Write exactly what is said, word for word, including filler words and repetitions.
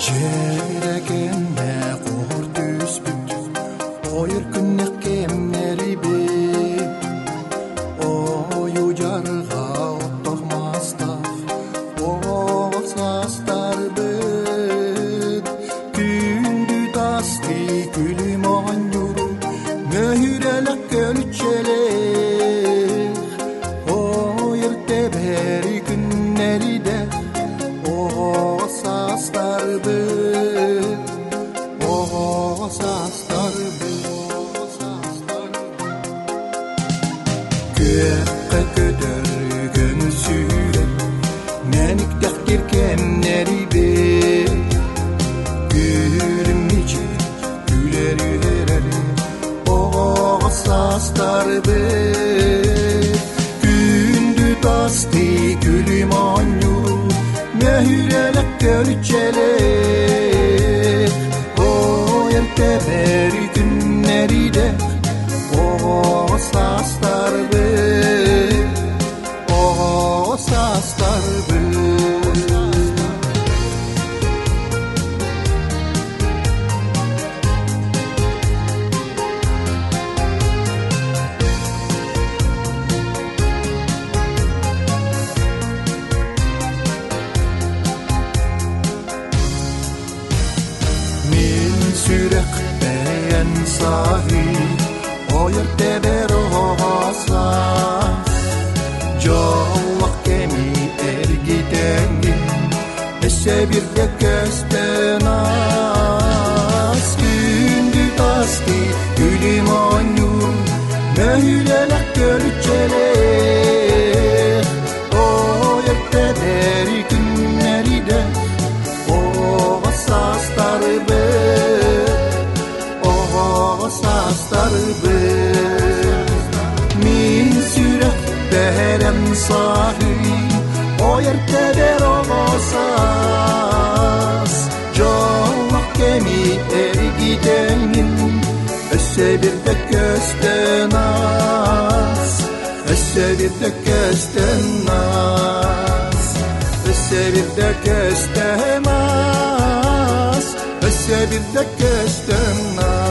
Жерекенне қор түспүт, ойыр күнне кемнери бет, ойу жарға оттоқмастав, оғасастар бет, күнді тасты күлім оған юру, мөйрелік көлчелек, ойыр тебери күннери де, оғасастар бет, оғасастар Көкке көтөргөн сүйреп, меник тактир кемнери бет, күлүм ичи күлери эрери, оғасастар бет, күндү тасты күлүм оңюру, мөйрелек көлчелек, ойыр тебери күннери де, оғасастар бет, оғасастар бет. Min sürek beyen sahi, oyur teber oğasas, Jolak kemi ergitengin, esse bir de kösten as, Gündü tasti gülüm oynur, möylelek görçelek, oyur teberi günleri de, oğasastar bet, oğasastar bet. Min sürek beherem sahi, oyur teber oğasas, Jolak kemi ergitenin, össe bir de kösten as, össe bir de kösten as, össe bir de kösten as, össe bir de kösten as.